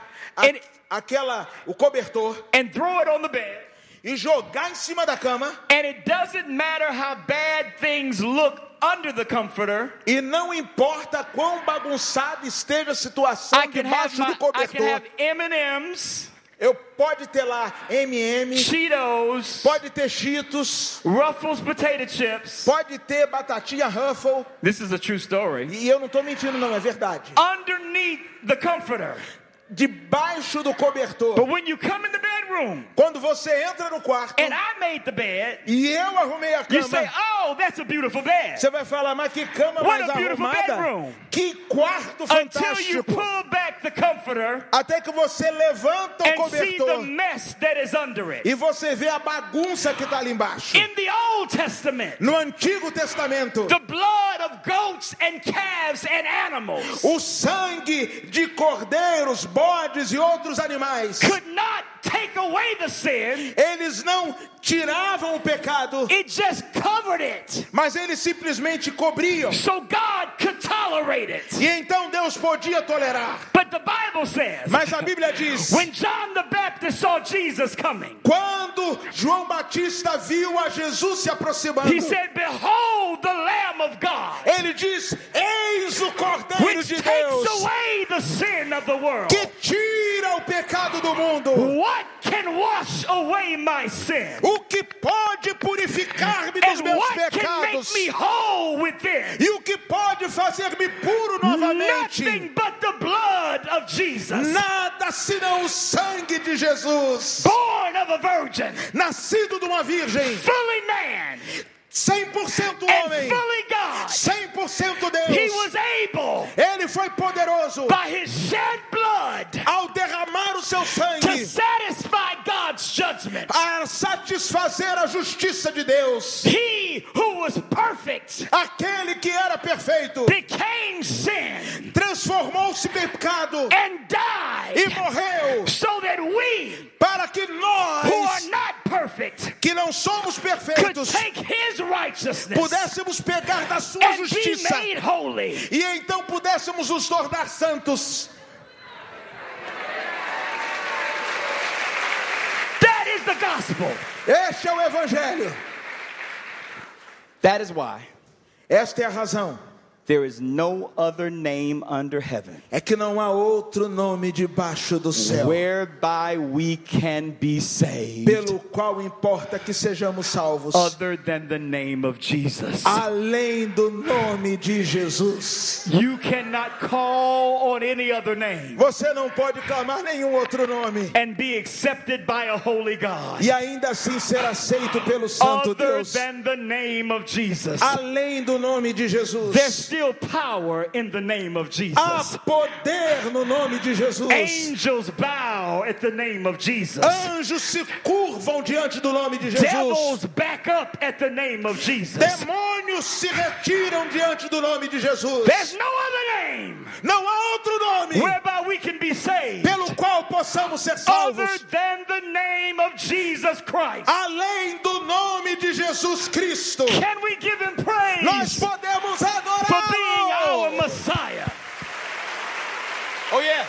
o cobertor and throw it on the bed, e jogar em cima da cama, and it doesn't matter how bad things look under the comforter. e não importa quão bagunçada esteja a situação I can have debaixo do cobertor. M&Ms, Eu pode ter lá M&M, Cheetos, pode ter Cheetos, Ruffles potato chips. pode ter batatinha Ruffle. This is a true story. E eu não estou mentindo não, é verdade. Underneath the comforter. Debaixo do cobertor. But when you come in the bedroom Quando você entra no quarto and I made the bed, e eu arrumei a you say, cama, oh, that's a beautiful bed. você vai falar, mas que cama What mais a beautiful arrumada. bedroom. Que quarto Until you fantástico. pull back the comforter Até que você levanta o and see the cobertor mess that is under it. e você vê a bagunça que está ali embaixo. In the Old Testament, No Antigo Testamento, the blood of goats and calves and animals o sangue de cordeiros, bodes e outros animais, could not take away the sin. eles não tiravam o pecado, It just covered it. mas eles simplesmente cobriam. So God could tolerate it. E então Deus podia tolerar. But the Bible says, Mas a Bíblia diz, when John the Baptist saw Jesus coming, quando João Batista viu a Jesus se aproximando, he said, behold the Lamb of God, ele diz, eis o Cordeiro which de takes Deus, away the sin of the world. que tira o pecado do mundo. What can wash away my sin? O que pode purificar-me dos And meus what can pecados? make me whole within? E o que pode fazer-me puro novamente? Nothing but the blood of Jesus. Nada senão o sangue de Jesus, Born of a virgin, nascido de uma virgem, fully man, 100% and homem, fully God. 100% He Deus. was able, Ele foi poderoso by his shed blood, ao derramar o seu to sangue satisfy God's judgment. a satisfazer a justiça de Deus. He who was perfect Aquele que era perfeito became sin transformou-se em pecado and e died morreu so that we para que who are nós, not perfect, que não somos could perfeitos, take his righteousness pudéssemos pegar da sua and be justiça made holy. e então pudéssemos nos tornar santos. That is the gospel. Este é o Evangelho. That is why Esta é a razão. there is no other name under heaven É que não há outro nome debaixo do céu whereby we can be saved pelo qual importa que sejamos salvos, Other than the name of Jesus. além do nome de Jesus. You cannot call on any other name Você não pode clamar nenhum outro nome and be accepted by a holy God. e ainda assim ser aceito pelo Santo Other Deus. than the name of Jesus. Além do nome de Jesus, There's still power in the name of há Jesus. poder no nome de Jesus. Angels bow at the name of Jesus. Anjos se curvam curvam diante do nome de Jesus. Devils back up at the name of Jesus. Demônios se retiram diante do nome de Jesus. There's no other name Não há outro nome whereby we can be saved pelo qual possamos ser other salvos than the name of Jesus Christ. além do nome de Jesus Cristo. Can we give him Nós praise podemos for being our adorá-lo. Messiah? Oh, yes.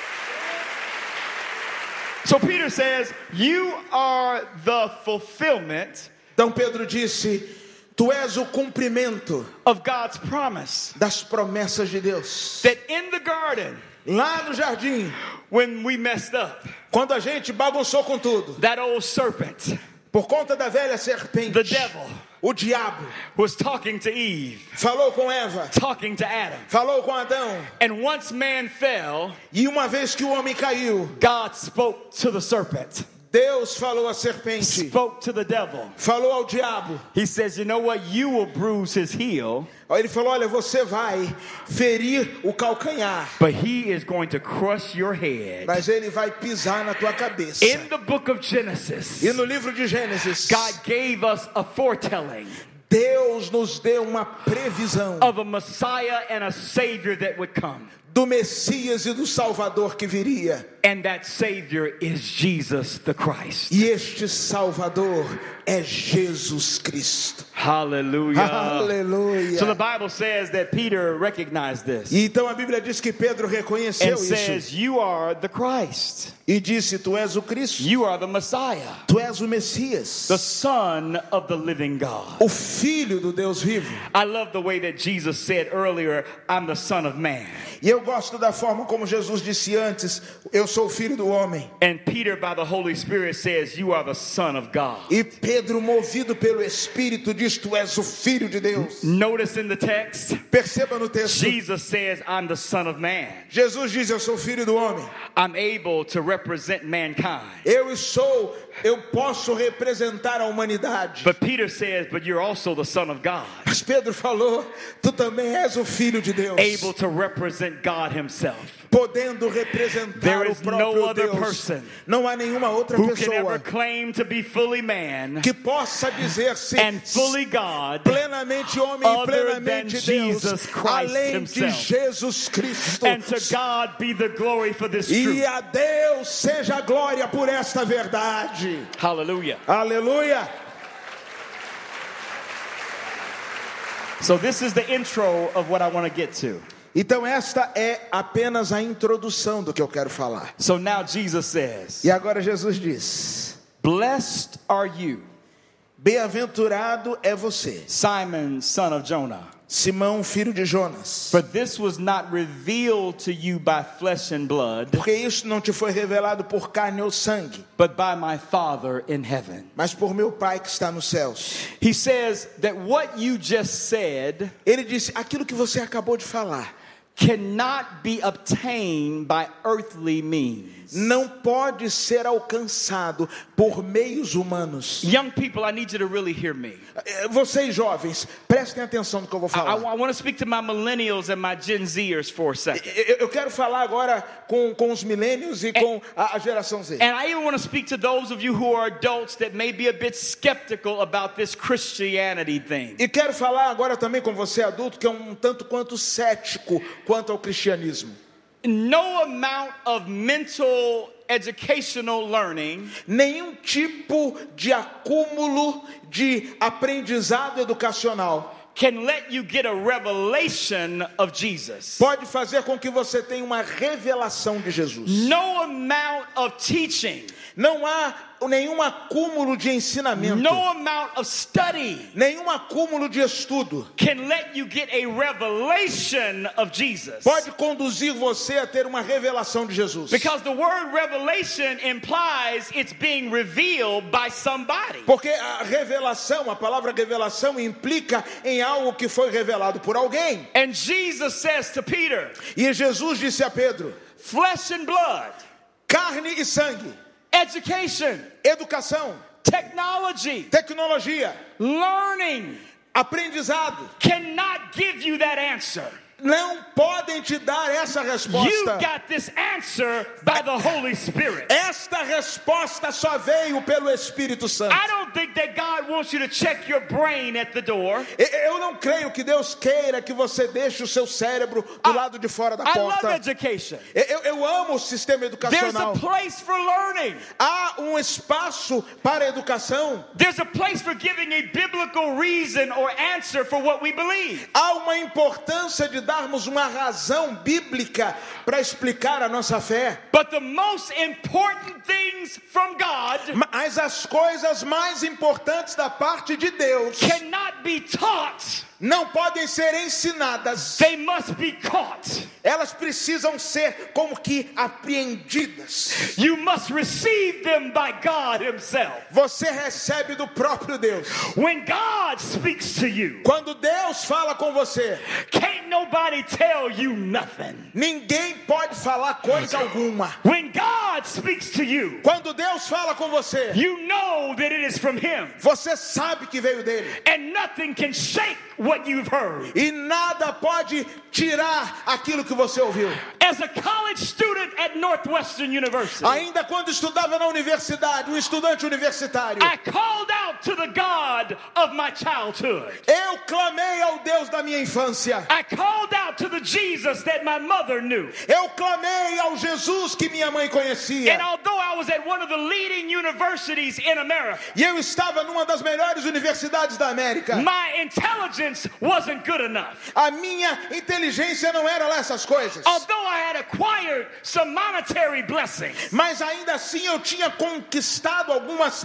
So Peter says, you are the fulfillment Então Pedro disse: Tu és o cumprimento of God's promise das promessas de Deus. that in the garden, Lá no jardim, when we messed up, quando a gente bagunçou com tudo, that old serpent, por conta da velha serpente, the devil, o diabo was talking to Eve, falou com Eva, talking to Adam. falou com Adão. And once man fell, E uma vez que o homem caiu, God spoke to the serpent, Deus falou à serpente, spoke to the devil. falou ao diabo. He says, you know what? You will bruise his heel, Aí ele falou: olha, você vai ferir o calcanhar, but he is going to crush your head. mas ele vai pisar na tua cabeça. In the book of Genesis, E no livro de Gênesis, God gave us a foretelling Deus nos deu uma previsão of a Messiah and a Savior that would come. do Messias e do Salvador que viria. And that Savior is Jesus the Christ. E este Salvador é Jesus Cristo. Hallelujah. Aleluia. So the Bible says that Peter recognized this E então a Bíblia diz que Pedro reconheceu and says, isso you are the Christ. e disse: Tu és o Cristo, You are the Messiah, tu és o Messias, the Son of the living God. o Filho do Deus vivo. I love the way that Jesus said earlier, I'm the Son of Man. E eu gosto da forma como Jesus disse antes: Eu sou o Filho do homem. And Peter, by the Holy Spirit, says, you are the Son of God. E Pedro, movido pelo Espírito, diz: Tu és o Filho de Deus. Notice in the text, Perceba no texto, Jesus says, I'm the Son of Man. Jesus diz: Eu sou Filho do homem. I'm able to represent mankind. Eu posso representar a humanidade. But Peter says, but you're also the Son of God, Mas Pedro falou: Tu também és o Filho de Deus, able to represent God himself, podendo representar There o is no próprio other Deus. person Não há nenhuma outra who can ever pessoa claim to be fully man que possa dizer-se and fully God plenamente homem e other than plenamente Deus, Jesus Christ além de himself. Jesus Cristo. And to God be the glory for this E truth. a Deus seja a glória por esta verdade. Hallelujah. Aleluia. So this is the intro of what I want to get to. Então esta é apenas a introdução do que eu quero falar. So now Jesus says, E agora Jesus diz: blessed are you, Bem-aventurado é você, Simon, son of Jonah. Simão, filho de Jonas, For this was not revealed to you by flesh and blood, porque isso não te foi revelado por carne ou sangue, but by my Father in heaven. mas por meu Pai que está nos céus. He says that what you just said Ele disse: aquilo que você acabou de falar cannot be obtained by earthly means. não pode ser alcançado por meios humanos. Young people, I need you to really hear me. Vocês jovens, prestem atenção no que eu vou I falar. want to speak to my millennials and my Gen Zers for a second. Eu quero falar agora com os milênios e com a geração Z. And I even want to speak to those of you who are adults that may be a bit skeptical about this Christianity thing. E quero falar agora também com você adulto que é um tanto quanto cético quanto ao cristianismo. No amount of mental educational learning Nenhum tipo de acúmulo de aprendizado educacional can let you get a revelation of Jesus. pode fazer com que você tenha uma revelação de Jesus. No amount of teaching, Não há nenhum acúmulo de ensinamento, no amount of study nenhum acúmulo de estudo can let you get a revelation of Jesus. pode conduzir você a ter uma revelação de Jesus. Because the word revelation implies it's being revealed by somebody. Porque a revelação, a palavra revelação implica em algo que foi revelado por alguém. And Jesus says to Peter, E Jesus disse a Pedro: flesh and blood, carne e sangue, education, educação, technology, tecnologia, learning aprendizado cannot give you that answer. não podem te dar essa You resposta. got this answer by the Holy Spirit. Esta resposta só veio pelo Espírito Santo. I don't think that God wants you to check your brain at the door. Eu não creio que Deus queira que você deixe o seu cérebro do lado de fora da I love porta. education. Eu amo o sistema There's educacional. a place for learning. Há espaço para a educação. There's a place for giving a biblical reason or answer for what we believe. Há uma importância de darmos uma razão bíblica para explicar a nossa fé. But the most important things from God Mas as coisas mais importantes da parte de Deus cannot be taught. não podem ser ensinadas. They must be caught. Elas precisam ser como que apreendidas. You must receive them by God Himself. Você recebe do próprio Deus. When God speaks to you, Quando Deus fala com você, can't nobody tell you nothing. ninguém pode falar coisa alguma. When God speaks to you, Quando Deus fala com você, you know that it is from Him. você sabe que veio dele. And nothing can shake what you've heard. E nada pode tirar aquilo que você ouviu. As a college student at Northwestern University, Ainda quando estudava na universidade, um estudante universitário, I called out to the God of my childhood. eu clamei ao Deus da minha infância. I called out to the Jesus that my mother knew. Eu clamei ao Jesus que minha mãe conhecia. And although I was at one of the leading universities in America, E eu estava numa das melhores universidades da América. my intelligence wasn't good enough. A minha inteligência não era lá essas coisas. Although I had acquired some monetary blessings, Mas ainda assim eu tinha conquistado algumas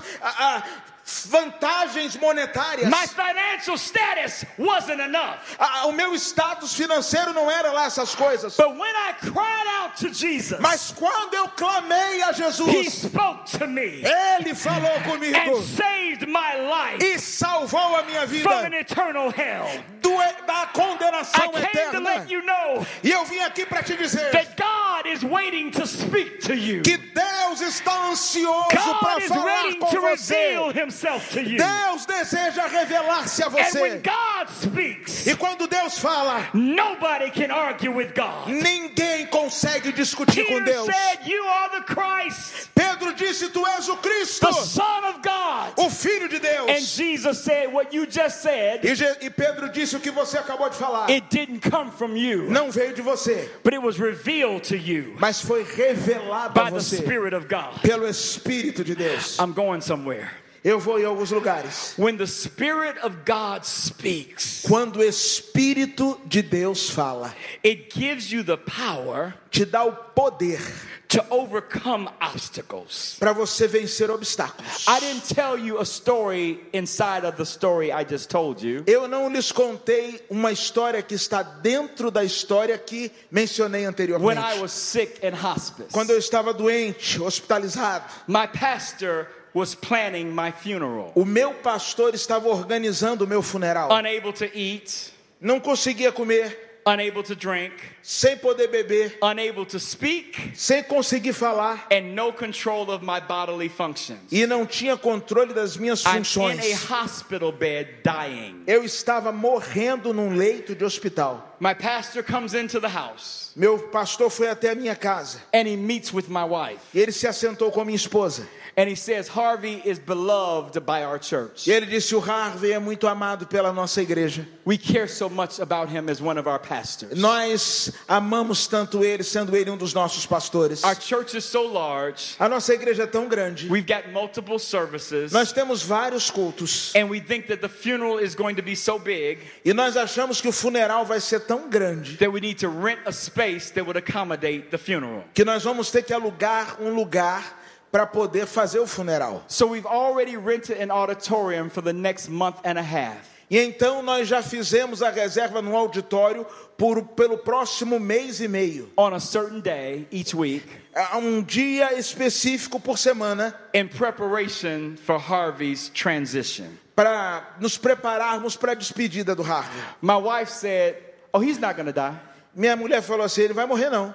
vantagens monetárias. my financial status wasn't enough. O meu status financeiro não era lá essas coisas. But when I cried out to Jesus, Mas quando eu clamei a He Jesus, spoke to me Ele falou and comigo saved my life e salvou a minha from an vida eternal hell. da I condenação came to eterna. let you know E eu vim aqui para te dizer that God is waiting to speak to you. que Deus está ansioso God para is falar ready com to reveal você. Himself to you. Deus deseja revelar-se a And when você. God speaks, E quando Deus fala, nobody can argue with God. ninguém consegue discutir com Peter Deus. said, "You are the Christ, Pedro disse, tu és o Cristo, the Son of God." o Filho de Deus. And Jesus said, "What you just said, E Pedro disse o que você acabou de falar. it didn't come from you, Não veio de você, but it was revealed to you mas foi revelado by a the você Spirit of God." pelo Espírito de Deus. I'm going somewhere. Eu vou em alguns lugares. When the Spirit of God speaks, Quando o Espírito de Deus fala, it gives you the power te dá o poder to overcome obstacles. para você vencer obstáculos. I didn't tell you a story inside of the story I just told you. Eu não lhes contei uma história que está dentro da história que mencionei When I anteriormente. was sick in hospice, Quando eu estava doente, hospitalizado, my pastor was planning my funeral. o meu pastor estava organizando o meu funeral. Unable to eat, Não conseguia comer, unable to drink, sem poder beber, unable to speak, sem conseguir falar, and no control of my bodily functions. e não tinha controle das minhas I'm in a funções. hospital bed dying. Eu estava morrendo num leito de hospital. My pastor comes into the house Meu pastor foi até a minha casa and he meets with my wife. e ele se assentou com a minha esposa. And he says, Harvey is beloved by our church. E ele disse, o Harvey é muito amado pela nossa igreja. We care so much about him as one of our pastors. Nós amamos tanto ele, sendo ele um dos nossos pastores. Our church is so large. A nossa igreja é tão grande. We've got multiple services. Nós temos vários cultos. And we think that the funeral is going to be so big E nós achamos que o funeral vai ser tão grande that we need to rent a space that would accommodate the funeral. que nós vamos ter que alugar um lugar para poder fazer o funeral. So we've already rented an auditorium for the next month and a half. E então nós já fizemos a reserva no auditório pelo próximo mês e meio. On a certain day each week, Há um dia específico por semana in preparation for Harvey's transition. para nos prepararmos para a despedida do Harvey. My wife said, "Oh, he's not going to die." Minha mulher falou assim, ele vai morrer não.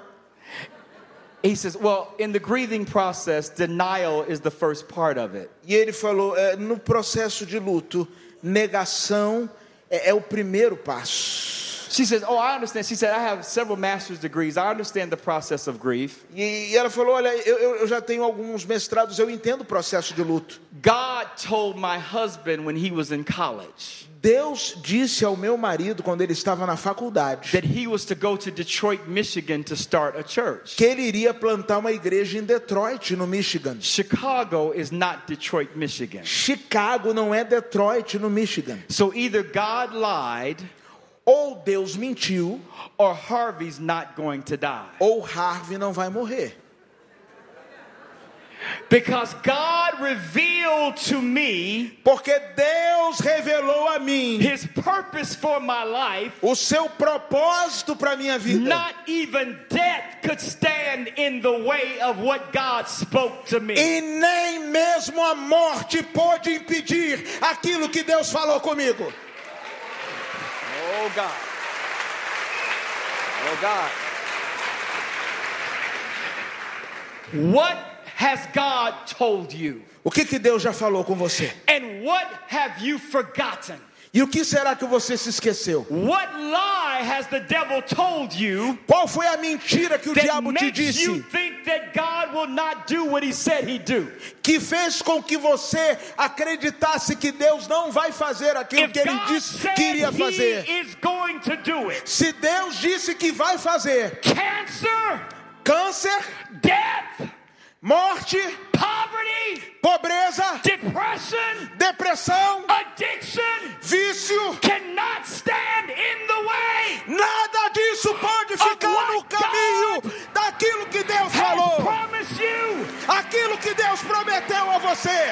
He says, "Well, in the grieving process, denial is the first part of it." E ele falou, no processo de luto, negação é o primeiro passo. She says, oh, I understand. She said, I have several master's degrees. I understand the process of grief. E ela falou, olha, eu já tenho alguns mestrados, eu entendo o processo de luto. God told my husband when he was in college Deus disse ao meu marido, quando ele estava na faculdade, that he was to go to Detroit, Michigan to start a church. que ele iria plantar uma igreja em Detroit, no Michigan. Chicago is not Detroit, Michigan. Chicago não é Detroit, no Michigan. So either God lied Ou Deus mentiu, or Harvey's not going to die. ou Harvey não vai morrer. Because God revealed to me Porque Deus revelou a mim his purpose for my life. o seu propósito para a minha vida. Not even death could stand in the way of what God spoke to me. E nem mesmo a morte pôde impedir aquilo que Deus falou comigo. Oh God. Oh God. What has God told you? O que Deus já falou com você? And what have you forgotten? E o que será que você se esqueceu? What lie has the devil told you Qual foi a mentira que o that diabo te makes you disse? think that God will not do what he said he'd do? Que fez com que você acreditasse que Deus não vai fazer aquilo If que Ele God disse said que iria fazer. he is going to do it, Se Deus disse que vai fazer, cancer, câncer, death, morte, poverty, pobreza, depression, depressão, addiction vício, cannot stand in the way nada disso pode ficar no caminho daquilo que Deus has falou, promised you. aquilo que Deus prometeu a você.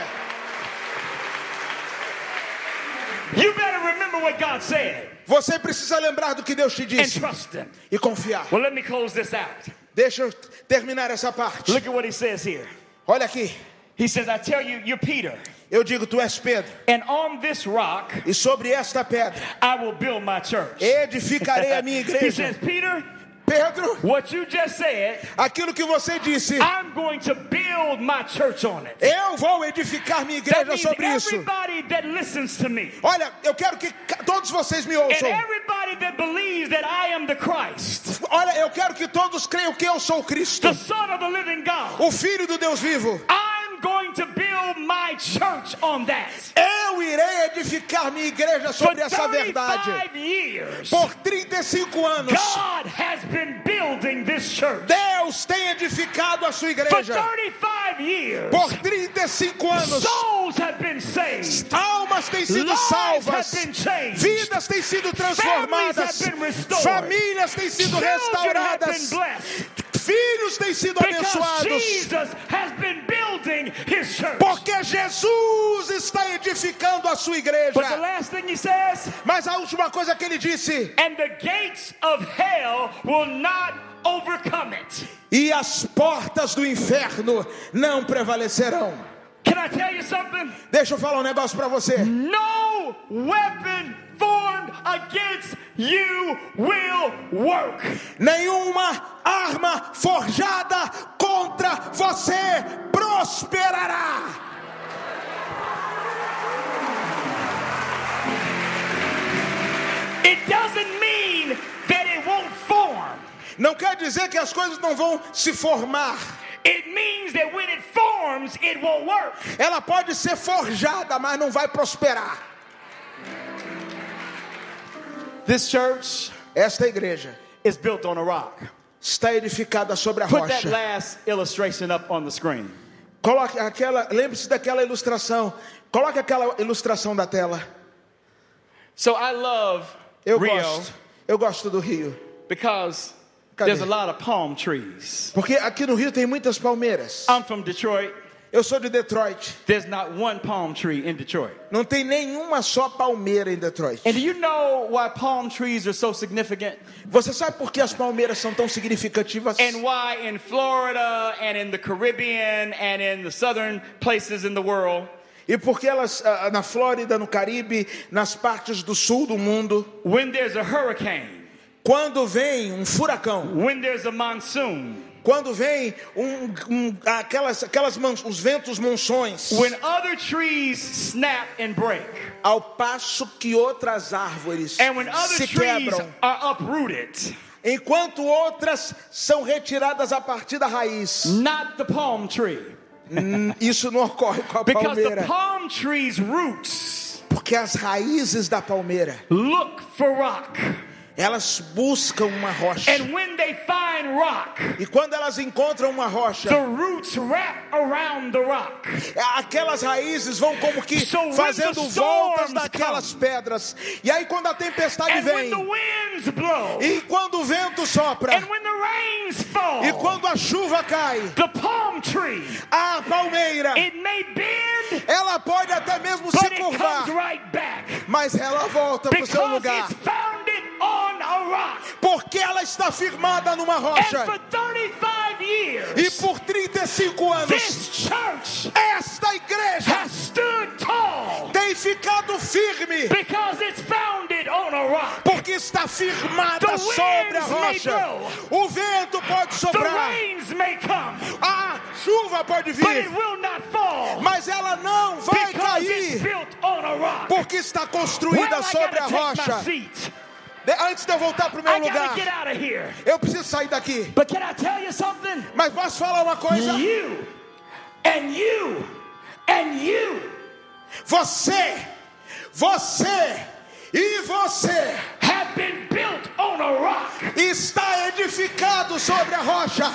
You better remember what God said Você precisa lembrar do que Deus te and disse trust him. e confiar. Well, let me close this out. Deixa eu terminar essa parte. Look at what he says here. Olha aqui. He says, I tell you, you're Peter, Eu digo, tu és Pedro, and on this rock e sobre esta pedra I will build my church. edificarei a minha He igreja. says, Peter, Pedro, what you just said, aquilo que você disse, I'm going to build my church on it. eu vou edificar minha That igreja means sobre isso. everybody that listens to me, Olha, eu quero que todos vocês me and ouçam. everybody that believes that I am the Christ, Olha, eu quero que todos creiam que eu sou o Cristo, the Son of the living God, o Filho do Deus vivo. I'm going to build my church on that. Eu irei edificar minha igreja For sobre essa verdade. 35 years, Por 35 anos, God has been building this church. Deus tem edificado a sua For igreja. 35 years, Por 35 anos, souls have been saved. almas têm sido Lives salvas, have been changed. vidas têm sido transformadas, Families have been restored. famílias têm sido Children have been restauradas, blessed. filhos têm sido Because abençoados, Jesus has been building his church. porque Jesus está edificando a sua But the igreja. last thing he says, Mas a última coisa que ele disse, and the gates of hell will not overcome it. e as portas do inferno não prevalecerão. Can I tell you something? Deixa eu falar um negócio para você. No weapon formed against you will work. Nenhuma arma forjada contra você prosperará. It doesn't mean that it won't form. Não quer dizer que as coisas não vão se formar. It means that when it forms, it won't work. Ela pode ser forjada, mas não vai prosperar. This church Esta igreja is built on a rock. está edificada sobre a Put that rocha. last illustration up on the screen. Coloque aquela, lembre-se daquela ilustração. Coloque aquela ilustração da tela. So I love Eu Rio gosto. Eu gosto do Rio. because Cadê? there's a lot of palm trees. Porque aqui no Rio tem muitas palmeiras. I'm from Detroit. Eu sou de Detroit. There's not one palm tree in Detroit. Não tem nenhuma só palmeira em Detroit. And do you know why palm trees are so significant? Você sabe por que as palmeiras são tão significativas? And why in Florida and in the Caribbean and in the southern places in the world, E por que elas, na Flórida, no Caribe, nas partes do sul do mundo, when there's a hurricane, quando vem um furacão, when there's a monsoon, Quando vem os ventos monções, when other trees snap and break, ao passo que outras árvores and when other se trees quebram, are uprooted, enquanto outras são retiradas a partir da raiz. not the palm tree, Isso não ocorre com a because the palmeira, palm tree's roots porque as raízes da palmeira, look for rock, elas buscam uma rocha. and when they find rock, E quando elas encontram uma rocha, the roots wrap around the rock. aquelas raízes vão como que So when fazendo the voltas storms naquelas pedras. E aí quando a tempestade And when vem, the winds blow, e quando o vento sopra, and when the rains fall, e quando a chuva cai, the palm tree, a palmeira, it may bend, ela pode até mesmo se but it curvar, comes right back, mas ela volta para o seu because lugar, it's founded on a rock. porque ela está firmada numa And rocha. for 35 years, E por 35 anos, this church esta igreja has stood tall tem ficado firme, because it's founded on a rock. porque está firmada The sobre a winds may rocha. blow. O vento pode The soprar, rains may come, a chuva pode but it vir, will not fall, mas ela não vai because it's cair, built on a rock. porque está Well, construída I sobre a gotta take my rocha. seat. Antes de eu voltar para o meu I gotta lugar, get out of here. eu preciso sair daqui. But can I tell you something? Mas posso falar uma coisa? You and you and you Você e você have been built on a rock. está edificado sobre a rocha.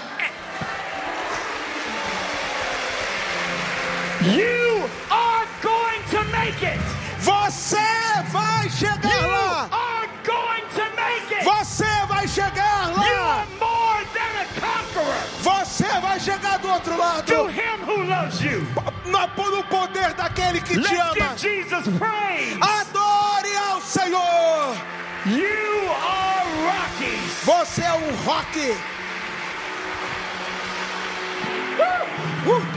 You are going to make it. Você vai chegar You lá. are going to make it. Você vai chegar You lá. are more than a conqueror. Você vai chegar do outro To lado. him who loves you. No poder daquele que te Let's ama. give Jesus praise. Adore ao Senhor. You are Rockies. Você é um rock.